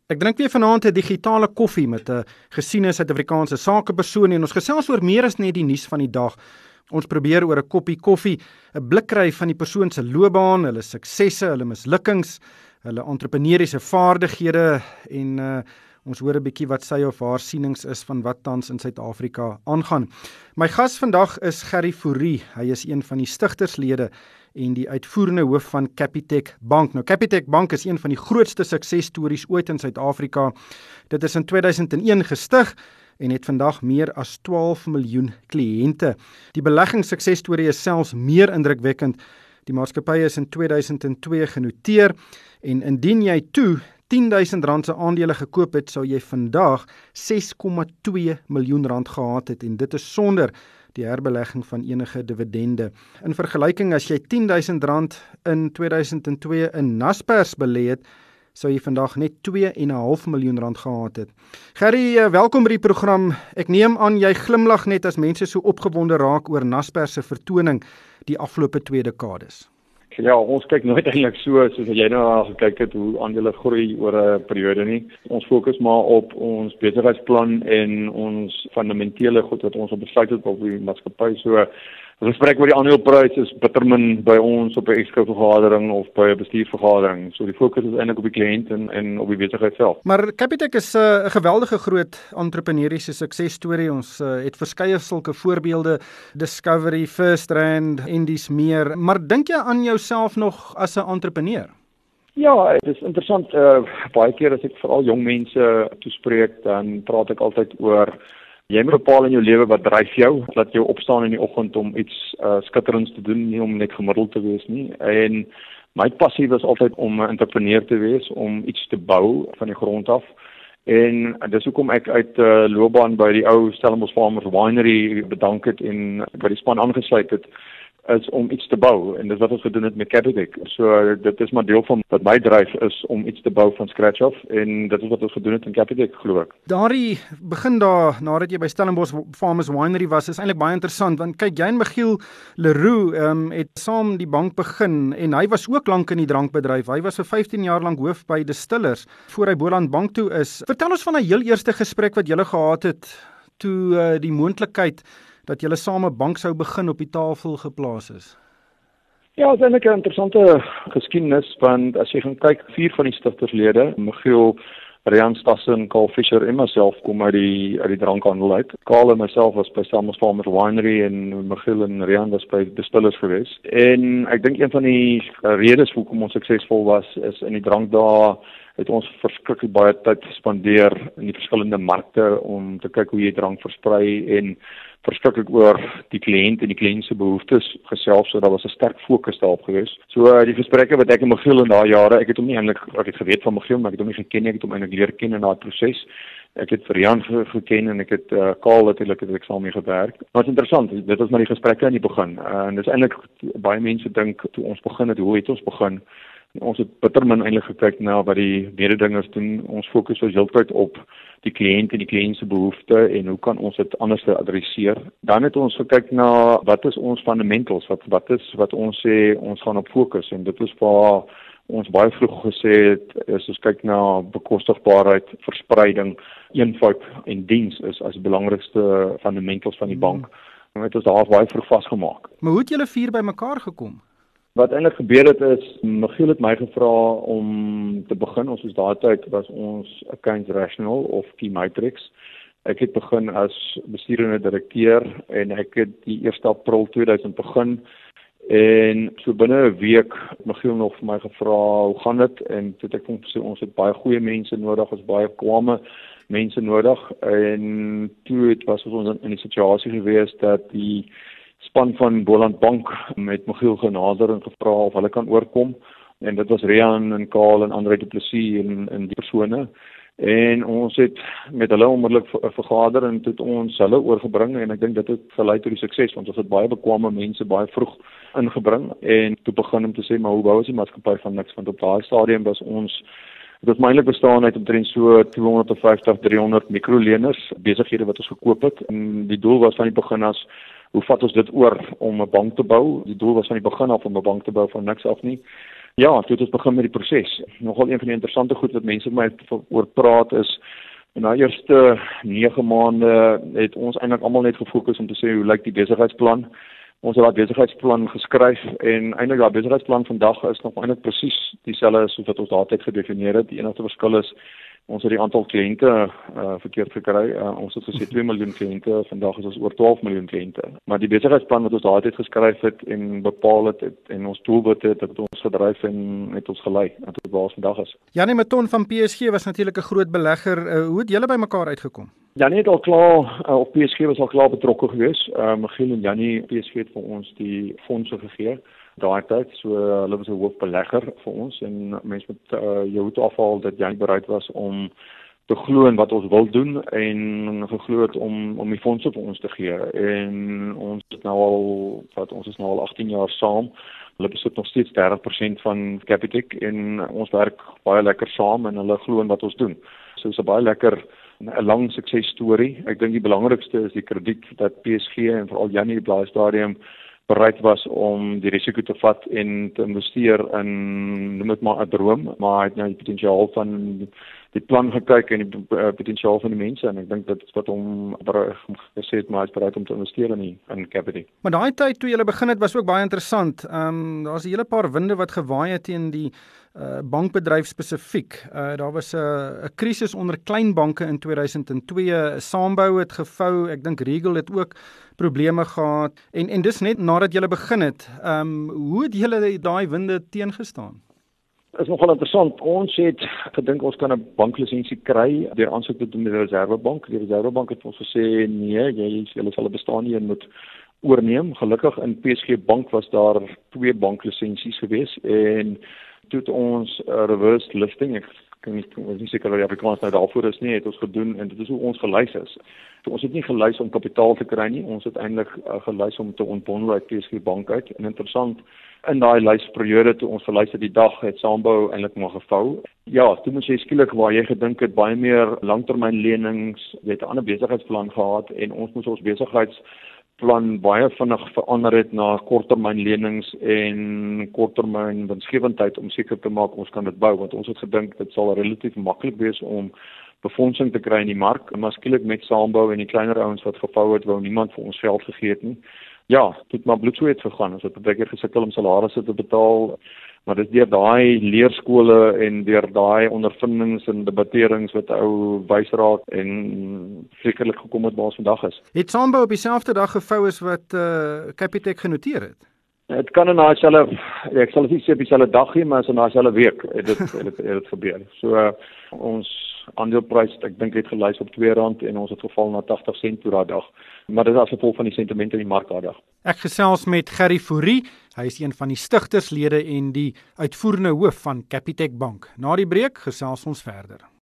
Ek drink weer vanaand 'n digitale koffie met 'n gesiene Suid-Afrikaanse sakepersoon en ons gesels oor meer as net die nuus van die dag. Ons probeer oor 'n koppie koffie 'n blik kry van die persoon se loopbaan, hulle suksesse, hulle mislukkings, hulle entrepreneuriese vaardighede en ons hoor 'n bietjie wat sy of haar sienings is van wat tans in Suid-Afrika aangaan. My gas vandag is Gerrie Fourie. Hy is een van die stigterslede en die uitvoerende hoof van Capitec Bank. Nou Capitec Bank is een van die grootste suksesstories ooit in Suid-Afrika. Dit is in 2001 gestig en het vandag meer as 12 miljoen kliënte. Die beleggingssuksesstorie is selfs meer indrukwekkend. Die maatskappy is in 2002 genoteer en indien jy toe R10,000 se aandele gekoop het, sou jy vandag R6,2 miljoen gehad het en dit is sonder die herbelegging van enige dividende. In vergelyking, as jy R10,000 in 2002 in Naspers belê het, sou jy vandag net R2,5 miljoen gehad het. Gerrie, welkom by die program. Ek neem aan jy glimlag net as mense so opgewonde raak oor Naspers se vertoning die afgelope 2 dekades. Ja, ons kyk nooit eintlik soos jy nou gekyk het hoe aandele groei oor 'n periode nie. Ons fokus maar op ons besigheidsplan en ons fundamentele goed wat ons op besluit het op die maatskappy. So as ons spreek oor die aandeleprys is bitter min by ons op 'n ekskuvergadering of by 'n bestuursvergadering. So die fokus is eintlik op die kliënt en op die besigheid self. Maar Capitec is 'n geweldige groot entrepreneuriese suksesstorie. Ons het verskeie sulke voorbeelde, Discovery, FirstRand en dis meer. Maar dink jy aan jouself nog as 'n entrepreneur? Ja, dit is interessant. Baie keer as ek veral jong mense toespreek, dan praat ek altyd oor jy moet bepaal in jou lewe wat dryf jou, laat jou opstaan in die oggend om iets skitterends te doen, nie om net gemiddeld te wees nie. En my passie was altyd om 'n entrepreneur te wees, om iets te bou van die grond af. En dis hoekom ek uit loopbaan by die ou Stellenbosch Farmers Winery bedank het en by die span aangesluit het, is om iets te bou en dis wat ons gedoen het met Capitec. So dit is maar deel van wat my dryf is om iets te bou van scratch af en dit is wat ons gedoen het in Capitec, glo ek. Daardie begin daar nadat jy by Stellenbosch Farmers Winery was is eintlik baie interessant want kyk, jy en Michiel Leroux het saam die bank begin en hy was ook lank in die drankbedryf. Hy was vir 15 jaar lank hoof by Distillers voor hy Boland Bank toe is. Vertel ons van 'n heel eerste gesprek wat julle gehad het toe die moontlikheid dat julle saam 'n bank sou begin op die tafel geplaas is. Ja, dit is eintlik 'n interessante geskiedenis, want as jy gaan kyk, 4 van die stigterslede, Michiel, Rian Stassen, Karl Fischer en myself kom uit die drankhandel uit. Karl en myself was by Stellenbosch Farmers Winery en Michiel en Rian was by Distillers geweest. En ek dink een van die redes hoekom ons suksesvol was, is in die drankdae het ons verskriklik baie tyd gespandeer in die verskillende markte om te kyk hoe jy drank versprei en verskriklik oor die kliënt en die kliënt se behoeftes gesels, so daar was 'n sterk fokus daarop geweest. So die gesprekke wat ek en Michiel in daai jare, ek het geweet van Michiel, maar ek het hom nie geken nie, ek het hom eintlik leer ken in daai proses. Ek het vir Rian geken en ek het Karl natuurlik het ek saam mee gewerk. Maar dit is interessant, dit was maar die gesprekke aan die begin. En dis eintlik baie mense dink toe ons begin het, hoe het ons begin? Ons het bitter min eintlik gekyk na wat die mededingers doen. Ons fokus was heeltyd op die kliënt en die kliënt se behoeftes en hoe kan ons dit anders adresseer. Dan het ons gekyk na wat is ons fundamentals, wat is wat ons sê ons gaan op fokus en dit is waar ons baie vroeg gesê het, as ons kyk na bekostigbaarheid, verspreiding, eenvoud en diens is as die belangrikste fundamentals van die bank. En het ons daar baie vroeg vasgemaak. Maar hoe het julle 4 bymekaar gekom? Wat eintlik gebeur het is, Michiel het my gevra om te begin. Ons was daai tyd was ons Accounts Rational of Key Matrix. Ek het begin as bestuurende direkteur en ek het die 1 April 2000 begin. En so binne 'n week het Michiel nog vir my gevra, hoe gaan dit? En toe het ek hom gesê ons het baie goeie mense nodig, ons baie kwame mense nodig. En toe was ons in die situasie gewees dat die span van Boland Bank met Michiel genader en gevra of hulle kan oorkom. En dit was Rian en Karl en Andre Du Plessis en die persone. En ons het met hulle onmiddellik vergader en het ons hulle oorgebring en ek dink dit het gelei tot die sukses want ons het baie bekwame mense baie vroeg ingebring en toe begin om te sê maar hoe bou ons die maatskappy van niks, want op daai stadium was ons dit was eintlik bestaan uit omtrent so 250-300 mikroleners besighede wat ons gekoop het en die doel was van die begin as hoe vat ons dit oor om 'n bank te bou? Die doel was van die begin af om 'n bank te bou van niks af nie. Ja, toe het ons begin met die proses. Nogal een van die interessante goed wat mense met my oor praat is, in die eerste 9 maande het ons eintlik almal net gefokus om te sê hoe lyk die besigheidsplan. Ons het daai besigheidsplan geskryf en eintlik daai besigheidsplan vandag is nog eintlik presies dieselfde soos wat ons daardie gedefinieer het. Die enigste verskil is ons het die aantal kliënte verkeerd gekry. Ons het gesê 2 miljoen kliënte, vandag is ons oor 12 miljoen kliënte. Maar die besigheidsplan wat ons daardie geskryf het en bepaal het en ons doelwitte het ons gedryf en het ons gelei tot waar ons vandag is. Janie Maton van PSG was natuurlik 'n groot belegger. Hoe het julle by mekaar uitgekom? Janie het al klaar, of PSG was al klaar betrokke geweest. Michiel en Janie, PSG het vir ons die fondse gegee daai tyd, so hulle was 'n hoofbelegger vir ons en mense met jou hoed afhaal dat Janie bereid was om te glo in wat ons wil doen en geglo het om die fondse vir ons te gee. En ons is nou al 18 jaar saam. Hulle besit nog steeds 30% van Capitec en ons werk baie lekker saam en hulle glo in wat ons doen. So is 'n baie lekker 'n lang suksesstorie. Ek dink die belangrikste is die krediet dat PSG en veral Janie op daai stadium bereid was om die risiko te vat en te investeer in, noem dit maar 'n droom, maar hy het nou die potensiaal van die plan gekyk en die potensiaal van die mense en ek dink dit is wat hom gesê het, maar hy is bereid om te investeer in Capitec. Maar daai tyd toe jy begin het was ook baie interessant. Daar's 'n hele paar winde wat gewaaai het teen die bankbedryf spesifiek. Daar was 'n krisis onder klein banke in 2002. Sambou het gevou. Ek dink Regal het ook probleme gehad en dis net nadat jy begin het. Hoe het julle daai winde teengestaan? Dit is nogal interessant. Ons het gedink ons kan 'n banklisensie kry deur aansoek te doen by die Reservebank. Die Reservebank het ons gesê nee, julle sal 'n bestaan hier moet oorneem. Gelukkig in PSG Bank was daar 2 banklisensies gewees en toe het ons reverse listing, ek is nie seker wat die Afrikaans nou daarvoor is nie, het ons gedoen en dit is hoe ons gelys is. So, ons het nie gelys om kapitaal te kry nie, ons het eintlik gelys om te ontbondel uit PSG Bank uit. En interessant, in daai lysperiode toe ons gelys het die dag, het Sambou eintlik maar gevou. Ja, toe moes jy skielik waar jy gedink het baie meer langtermynlenings, jy het 'n ander besigheidsplan gehad en ons moes ons besigheidsplan baie vinnig verander het na korttermynlenings en korttermyn winsgewendheid om seker te maak ons kan dit bou, want ons het gedink dit sal relatief maklik wees om befondsing te kry in die mark, maar skielik met Sambou en die kleiner ouens wat gevou het, wou niemand vir ons geld gegee het nie. Ja, dit maar bloedsweet gegaan, ons het baie keer gesukkel om salarisse te betaal, maar dit is deur daai leerskole en deur daai ondervindings en debatterings wat ou wysraad en sekerlik gekom het waar ons vandag is. Het Sambou op dieselfde dag gevou as wat Capitec genoteer het? Het kan in daai selfe, ek sal nie sê op dieselfde dag nie, maar so in daai selfe week het dit gebeur. So ons aandeleprys, ek dink het gelys op R2 en ons het geval na 80 sent per dag. Maar dit is as gevolg van die sentimente in die mark daai dag. Ek gesels met Gerry Fourie. Hy is een van die stigterslede en die uitvoerende hoof van Capitec Bank. Na die breek gesels ons verder.